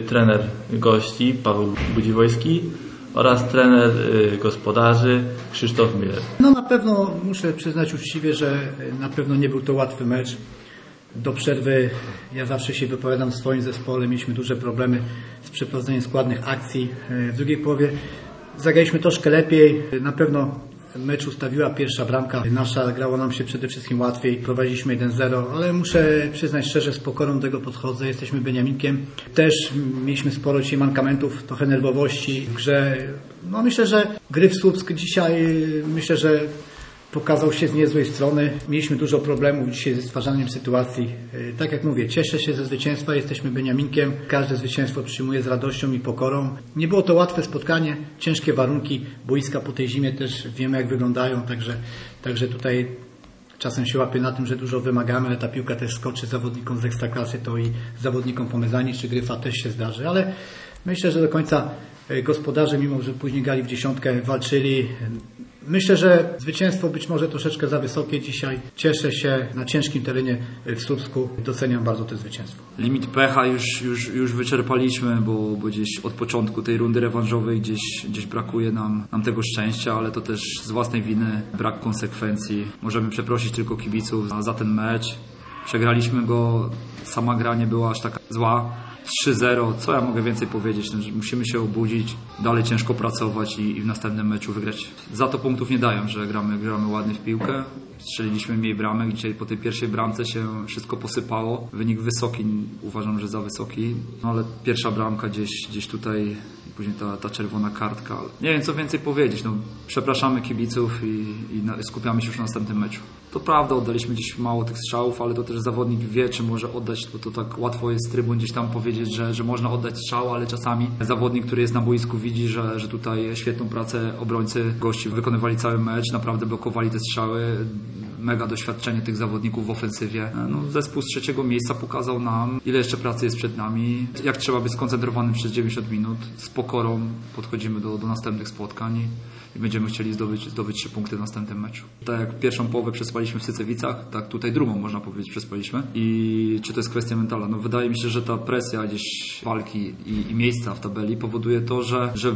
trener gości Paweł Budziwojski oraz trener gospodarzy Krzysztof Miller. No na pewno muszę przyznać uczciwie, że na pewno nie był to łatwy mecz. Do przerwy ja zawsze się wypowiadam w swoim zespole. Mieliśmy duże problemy z przeprowadzeniem składnych akcji. W drugiej połowie zagraliśmy troszkę lepiej. Na pewno mecz ustawiła pierwsza bramka. Nasza grało nam się przede wszystkim łatwiej. Prowadziliśmy 1-0, ale muszę przyznać szczerze, z pokorą do tego podchodzę. Jesteśmy Beniaminkiem. Też mieliśmy sporo dzisiaj mankamentów, trochę nerwowości w grze. No myślę, że gry w Słupsk dzisiaj pokazał się z niezłej strony. Mieliśmy dużo problemów dzisiaj ze stwarzaniem sytuacji. Tak jak mówię, cieszę się ze zwycięstwa, jesteśmy Beniaminkiem. Każde zwycięstwo przyjmuję z radością i pokorą. Nie było to łatwe spotkanie, ciężkie warunki. Boiska po tej zimie też wiemy jak wyglądają, także tutaj czasem się łapię na tym, że dużo wymagamy, ale ta piłka też skoczy zawodnikom z Ekstraklasy, to i zawodnikom Pomezani czy Gryfa też się zdarzy, ale myślę, że do końca gospodarze, mimo że później grali w dziesiątkę, walczyli. Myślę, że zwycięstwo być może troszeczkę za wysokie dzisiaj. Cieszę się na ciężkim terenie w Słupsku. Doceniam bardzo to zwycięstwo. Limit pecha już wyczerpaliśmy, bo gdzieś od początku tej rundy rewanżowej gdzieś brakuje nam tego szczęścia, ale to też z własnej winy, brak konsekwencji. Możemy przeprosić tylko kibiców za ten mecz. Przegraliśmy go, sama gra nie była aż taka zła. 3-0, co ja mogę więcej powiedzieć? Musimy się obudzić, dalej ciężko pracować i w następnym meczu wygrać. Za to punktów nie dają, że gramy ładnie w piłkę. Strzeliliśmy mniej bramek, dzisiaj po tej pierwszej bramce się wszystko posypało. Wynik wysoki, uważam, że za wysoki, no ale pierwsza bramka gdzieś tutaj, później ta czerwona kartka. Nie wiem co więcej powiedzieć, przepraszamy kibiców i skupiamy się już na następnym meczu. To prawda, oddaliśmy dziś mało tych strzałów, ale to też zawodnik wie, czy może oddać, bo to tak łatwo jest z trybun gdzieś tam powiedzieć, że można oddać strzał, ale czasami zawodnik, który jest na boisku, widzi, że tutaj świetną pracę obrońcy gości wykonywali cały mecz, naprawdę blokowali te strzały. Mega doświadczenie tych zawodników w ofensywie. Zespół z trzeciego miejsca pokazał nam, ile jeszcze pracy jest przed nami, jak trzeba być skoncentrowanym przez 90 minut. Z pokorą podchodzimy do następnych spotkań i będziemy chcieli zdobyć 3 punkty w następnym meczu. Tak jak pierwszą połowę przespaliśmy w Sycewicach, tak tutaj drugą można powiedzieć przespaliśmy. I czy to jest kwestia mentalna? Wydaje mi się, że ta presja gdzieś walki i miejsca w tabeli powoduje to, że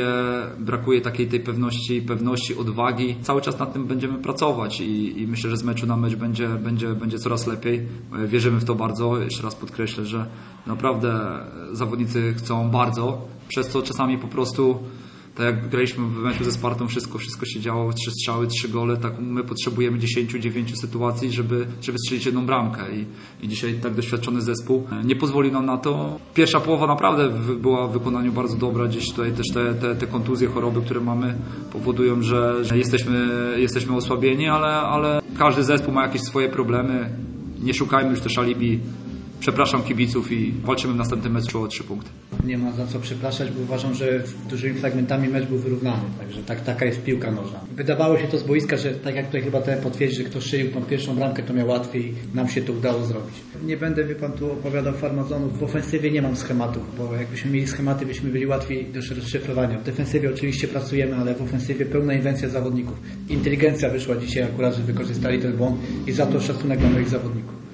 brakuje takiej tej pewności, odwagi. Cały czas nad tym będziemy pracować i myślę, że z meczu na mecz będzie coraz lepiej. Wierzymy w to bardzo. Jeszcze raz podkreślę, że naprawdę zawodnicy chcą bardzo, przez co czasami po prostu, tak jak graliśmy w meczu ze Spartą, wszystko się działo, 3 strzały, 3 gole, tak my potrzebujemy 10-9 sytuacji, żeby strzelić jedną bramkę i dzisiaj tak doświadczony zespół nie pozwoli nam na to. Pierwsza połowa naprawdę była w wykonaniu bardzo dobra, gdzieś tutaj też te kontuzje, choroby, które mamy, powodują, że jesteśmy osłabieni, ale każdy zespół ma jakieś swoje problemy, nie szukajmy już też alibi. Przepraszam kibiców i walczymy w następnym meczu o 3 punkty. Nie ma za co przepraszać, bo uważam, że dużymi fragmentami mecz był wyrównany. Także taka jest piłka nożna. Wydawało się to z boiska, że tak jak tutaj chyba ten potwierdzi, że kto strzelił tą pierwszą bramkę, to miał łatwiej. Nam się to udało zrobić. Nie będę, wie pan, tu opowiadał farmazonów. W ofensywie nie mam schematów, bo jakbyśmy mieli schematy, byśmy byli łatwiej do rozszyfrowania. W defensywie oczywiście pracujemy, ale w ofensywie pełna inwencja zawodników. Inteligencja wyszła dzisiaj akurat, że wykorzystali ten błąd i za to szacunek dla moich zawodników.